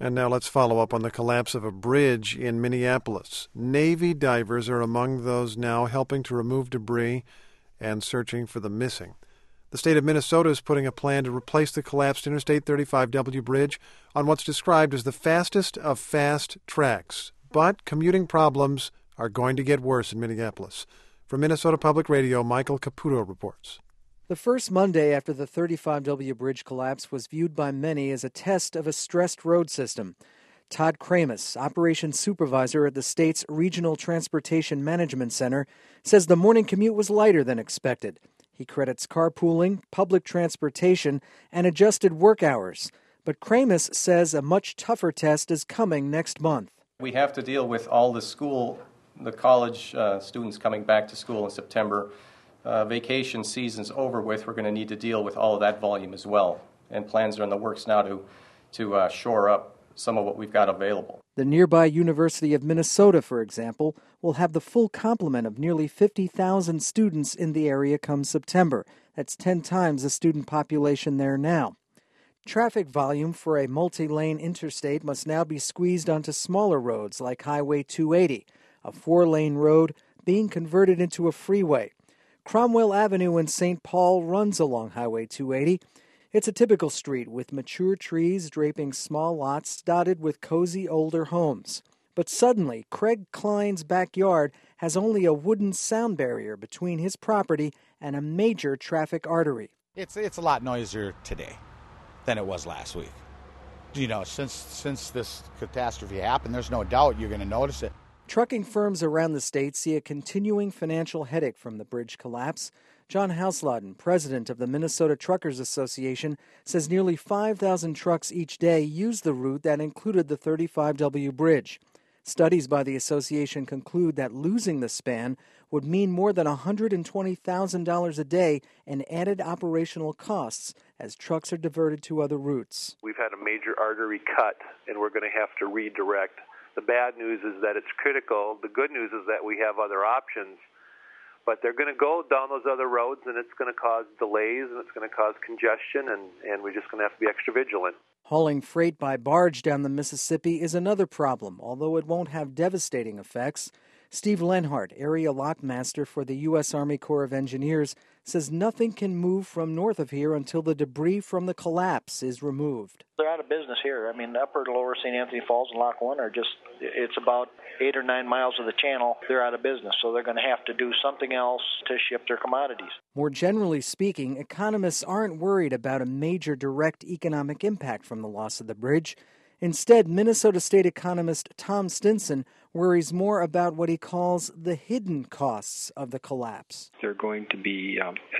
And now let's follow up on the collapse of a bridge in Minneapolis. Navy divers are among those now helping to remove debris and searching for the missing. The state of Minnesota is putting a plan to replace the collapsed Interstate 35W bridge on what's described as the fastest of fast tracks. But commuting problems are going to get worse in Minneapolis. From Minnesota Public Radio, Michael Caputo reports. The first Monday after the 35W bridge collapse was viewed by many as a test of a stressed road system. Todd Kramus, operations supervisor at the state's Regional Transportation Management Center, says the morning commute was lighter than expected. He credits carpooling, public transportation, and adjusted work hours. But Kramus says a much tougher test is coming next month. We have to deal with all the college students coming back to school in September. Vacation season's over with. We're going to need to deal with all of that volume as well. And plans are in the works now to shore up some of what we've got available. The nearby University of Minnesota, for example, will have the full complement of nearly 50,000 students in the area come September. That's 10 times the student population there now. Traffic volume for a multi-lane interstate must now be squeezed onto smaller roads like Highway 280, a 4-lane road being converted into a freeway. Cromwell Avenue in St. Paul runs along Highway 280. It's a typical street with mature trees draping small lots dotted with cozy older homes. But suddenly, Craig Klein's backyard has only a wooden sound barrier between his property and a major traffic artery. It's a lot noisier today than it was last week. You know, since this catastrophe happened, there's no doubt you're going to notice it. Trucking firms around the state see a continuing financial headache from the bridge collapse. John Hausladen, president of the Minnesota Truckers Association, says nearly 5,000 trucks each day use the route that included the 35W bridge. Studies by the association conclude that losing the span would mean more than $120,000 a day in added operational costs as trucks are diverted to other routes. We've had a major artery cut, and we're going to have to redirect. The bad news is that it's critical. The good news is that we have other options. But they're going to go down those other roads, and it's going to cause delays, and it's going to cause congestion, and we're just going to have to be extra vigilant. Hauling freight by barge down the Mississippi is another problem, although it won't have devastating effects. Steve Lenhart, area lockmaster for the U.S. Army Corps of Engineers, says nothing can move from north of here until the debris from the collapse is removed. They're out of business here. I mean, upper to lower St. Anthony Falls and Lock 1 are just, it's about 8 or 9 miles of the channel. They're out of business, so they're going to have to do something else to ship their commodities. More generally speaking, economists aren't worried about a major direct economic impact from the loss of the bridge. Instead, Minnesota State economist Tom Stinson worries more about what he calls the hidden costs of the collapse. There are going to be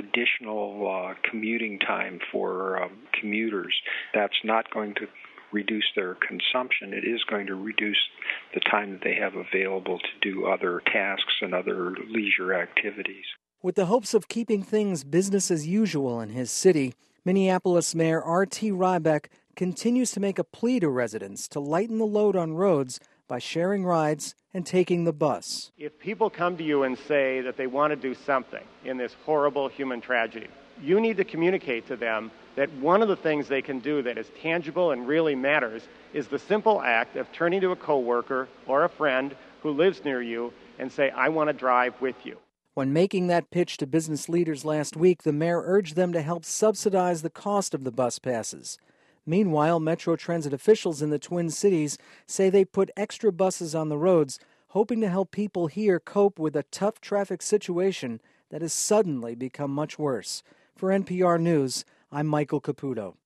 additional commuting time for commuters. That's not going to reduce their consumption. It is going to reduce the time that they have available to do other tasks and other leisure activities. With the hopes of keeping things business as usual in his city, Minneapolis Mayor R.T. Rybak continues to make a plea to residents to lighten the load on roads by sharing rides and taking the bus. If people come to you and say that they want to do something in this horrible human tragedy, you need to communicate to them that one of the things they can do that is tangible and really matters is the simple act of turning to a coworker or a friend who lives near you and say, I want to drive with you. When making that pitch to business leaders last week, the mayor urged them to help subsidize the cost of the bus passes. Meanwhile, Metro Transit officials in the Twin Cities say they put extra buses on the roads, hoping to help people here cope with a tough traffic situation that has suddenly become much worse. For NPR News, I'm Michael Caputo.